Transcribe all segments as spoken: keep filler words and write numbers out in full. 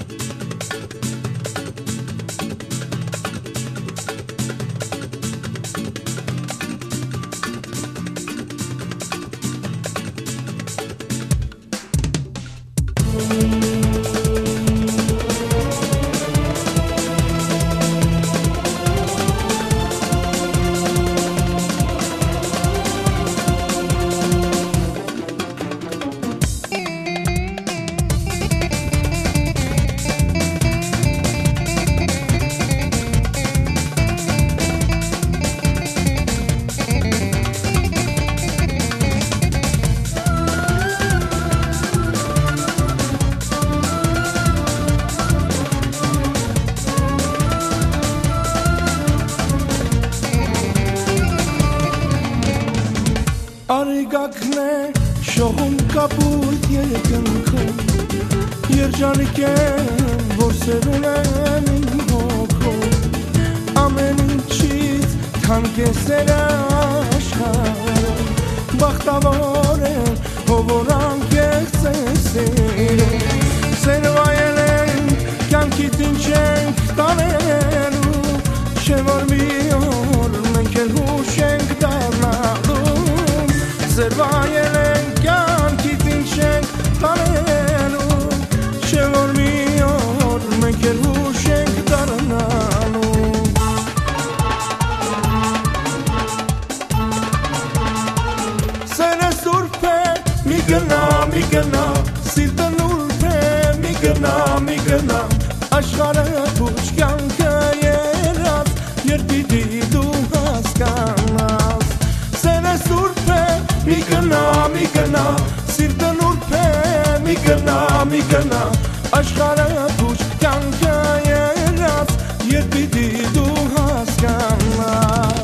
Արիգակն է շողում կապույտ երկնքում Երջանիկ եմ, որ սեր ունեմ իմ հոգում Ամեն ինչից թանկ է սերը աշխարհում Բախտավոր եմ, ով անկեղծ է սիրում Սեր վայել ենք, կյանքից ինչ ենք տանելու Չէ որ մի օր մենք էլ հուշ ենք դառնալու Սեր վայել ենք, կյանքից ինչ ենք տանելու Չէ որ մի օր մենք էլ հուշ ենք դառնալու Սերը սուրբ է, մի գնա, մի գնա Սիրտը նուրբ է, մի գնա, մի գնա Աշխարհը փուչ կյանքը երաց Երբ պիտի դու հասկանաս Սերը սուրբ է Mi gana, mi gana, sirte nurpe, mi gana, mi gana Aşkara tuş kanka yerat, yer bidi du haskanmaz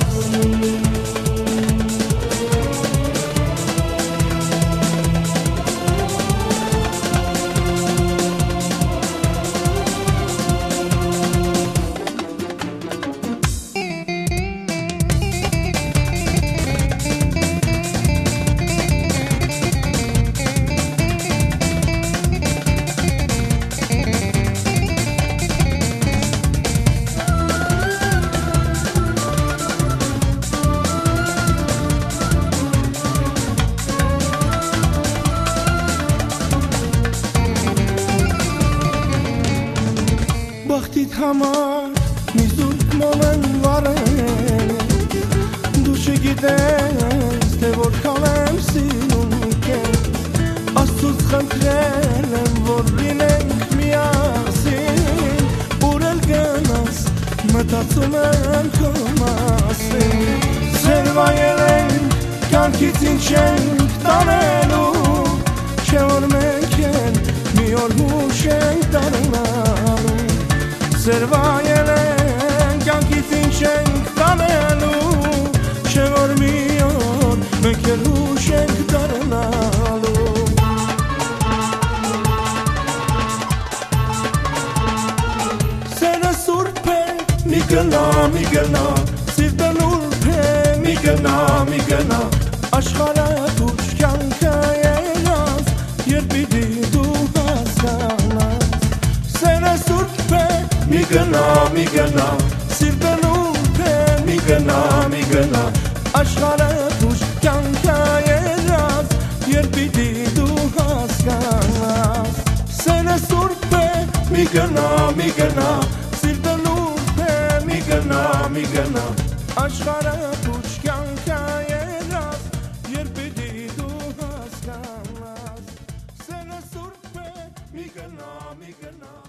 Բախտիդ համար մի զուրկ մոմեն վարել Դու չգիտես, թե որքան եմ սիրում քեզ Աստծուց խնդրել եմ, որ լինենք միասին Ուր էլ գնաս, մտածում եմ քո մասին Սեր վայել ենք, կյանքից ինչ ենք տանելու Չէ որ մենք են, մի օր հուշ ենք դառնալու Սեր վայել ենք, կյանքից ինչ ենք տանելու Չէ որ մի օր մենք էլ հուշ ենք դառնալու Սերը սուրբ է, մի գնա, մի գնա Սիրտը նուրբ է, մի գնա, մի գնա Աշխարհը թուչ կյանքը երաց Երբ պիտի դու հասկանաս Սերը սուրբ է Mi gana, mi gana, sirte nurpe, mi gana, mi gana Aşkara tuş kanka yeraz, yer bidi du haskanaz Sene surpe, mi gana, mi gana Sirte nurpe, mi gana, mi gana Aşkara tuş kanka yeraz, yer bidi du haskanaz Sene surpe, mi gana, mi gana